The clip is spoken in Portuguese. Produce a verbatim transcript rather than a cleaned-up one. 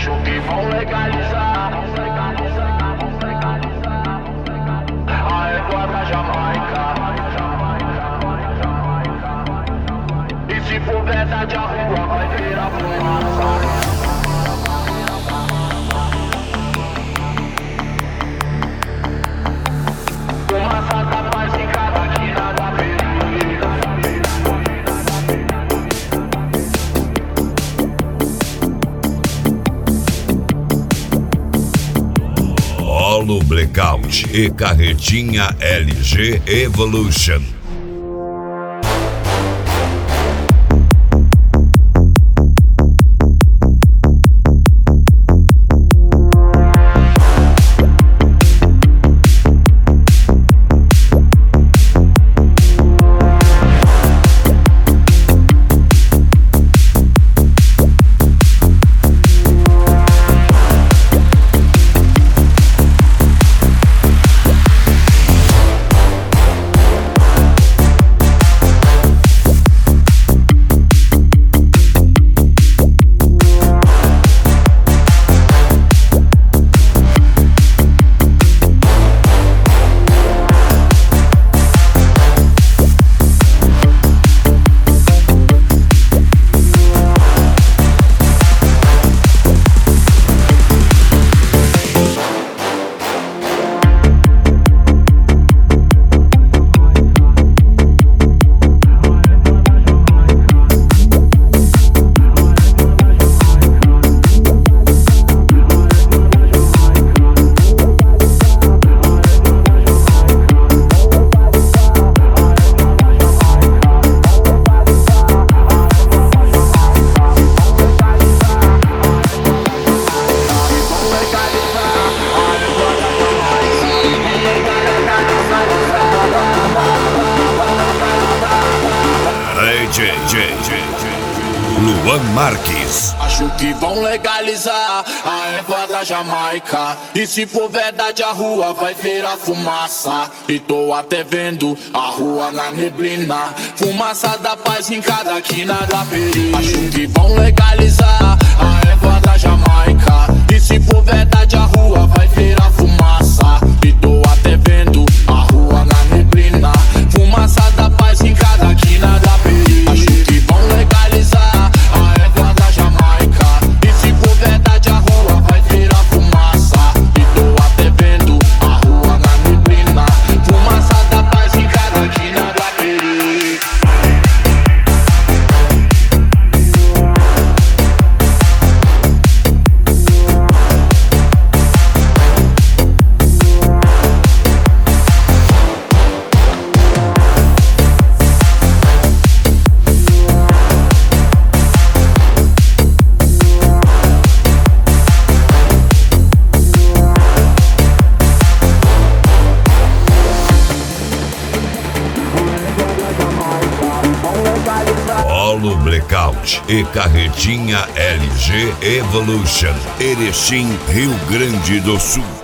Acho que vão legalizar a égua da Jamaica. E se for verdade a rua vai virar fumaça. Fumaça da paz em cada quina da periferia. Polo Blackout e Carretinha L G Evolution. Luan Marques. Acho que vão legalizar a erva da Jamaica. E se for verdade a rua vai virar fumaça. E tô até vendo a rua na neblina. Fumaça da paz em cada quina da periferia. Acho que vão legalizar a erva da Jamaica. E se for verdade a rua vai virar fumaça. E tô até vendo a rua na neblina. Fumaça da paz em cada quina da periferia. Acho que vão legalizar a égua da Jamaica. E se for verdade a rua vai virar fumaça. E tô até vendo a rua na neblina. Fumaça da paz em cada quina da periferia. Polo Blackout e Carretinha L G Evolution. Erechim, Rio Grande do Sul.